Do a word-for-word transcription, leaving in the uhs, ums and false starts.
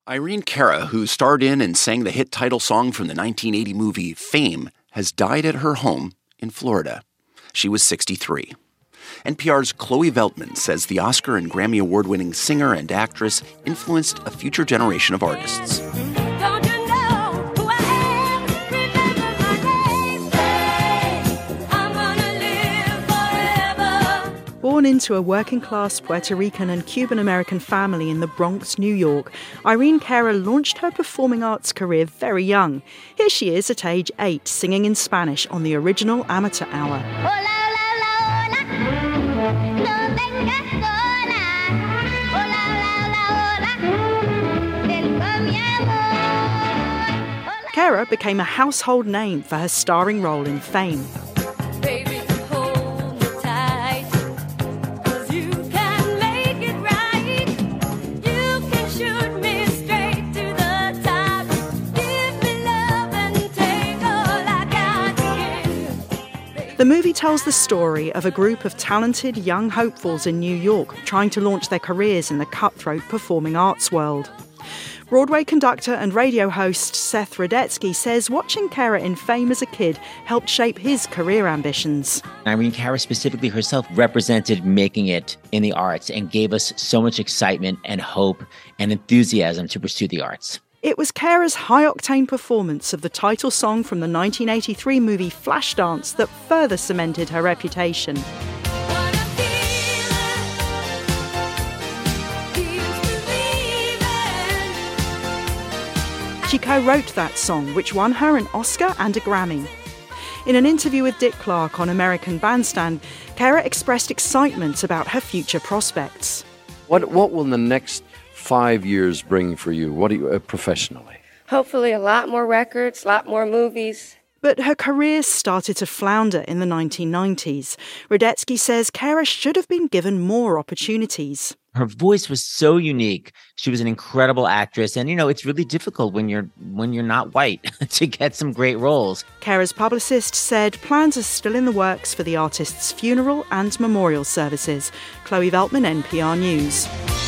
Irene Cara, who starred in and sang the hit title song from the nineteen eighty movie Fame, has died at her home in Florida. She was sixty-three. N P R's Chloe Veltman says the Oscar and Grammy Award-winning singer and actress influenced a future generation of artists. Born into a working-class Puerto Rican and Cuban-American family in the Bronx, New York, Irene Cara launched her performing arts career very young. Here she is at age eight, singing in Spanish on the original Amateur Hour. Cara became a household name for her starring role in Fame. The movie tells the story of a group of talented young hopefuls in New York trying to launch their careers in the cutthroat performing arts world. Broadway conductor and radio host Seth Rudetsky says watching Cara in Fame as a kid helped shape his career ambitions. Irene Cara specifically herself represented making it in the arts and gave us so much excitement and hope and enthusiasm to pursue the arts. It was Cara's high-octane performance of the title song from the nineteen eighty-three movie Flashdance that further cemented her reputation. She co-wrote that song, which won her an Oscar and a Grammy. In an interview with Dick Clark on American Bandstand, Cara expressed excitement about her future prospects. What what will the next five years bring for you? What do you uh, professionally? Hopefully a lot more records, a lot more movies. But her career started to flounder in the nineteen nineties. Rudetsky says Cara should have been given more opportunities. Her voice was so unique. She was an incredible actress. And, you know, it's really difficult when you're when you're not white to get some great roles. Cara's publicist said plans are still in the works for the artist's funeral and memorial services. Chloe Veltman, N P R News.